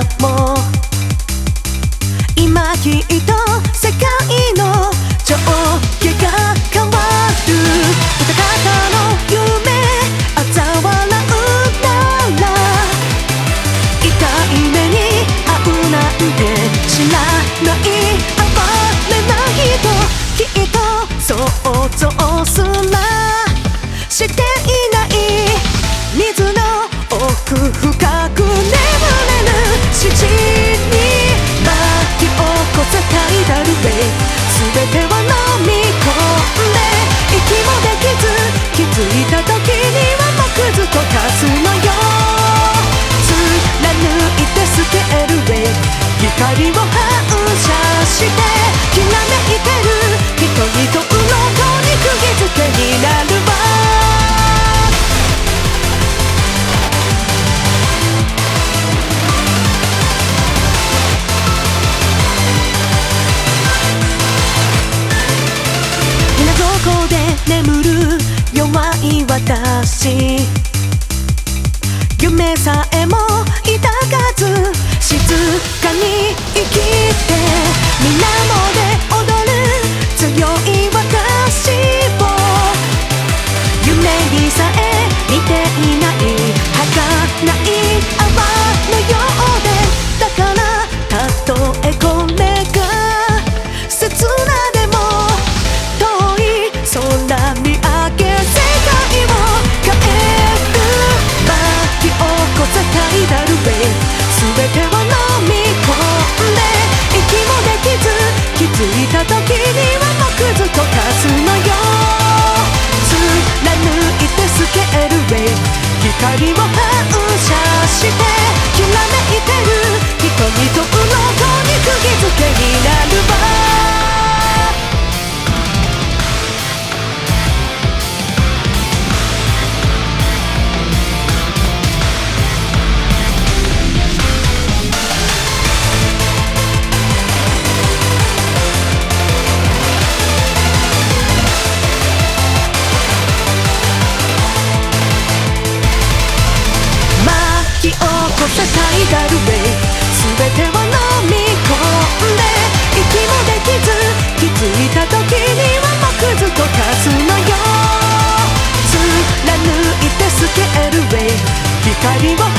も今きっと世界の上下が変わる。歌方の夢嘲笑うなら痛い目に遭うなんて知らない哀れな人きっと想像すらしていない。水の奥深く眠れる獅子に巻き起こせたいだるべ全てを飲み込んで息もできず気づいた時にはもうくずと化すのよ。貫いてスケールへ光を反射してきらめいてる瞳と鱗に釘付けになるわ。眠る弱い私夢さえも抱かず静かに生きて水面で踊る強い私を夢にさえ似ていない儚い泡のようでだからたとえこれが切なでも遠い空見上げ世界を変える巻き起こせたいだるべ全てを飲み込んで息もできず気づいた時にはもうくずと化すのよ。貫いてスケールへ光を反射してきらめいてる瞳と鱗に釘付けになるわ。起こせたいだるべ全てを飲み込んで息もできず気づいた時にはもうくずと化すのよ。貫いてスケールへ光を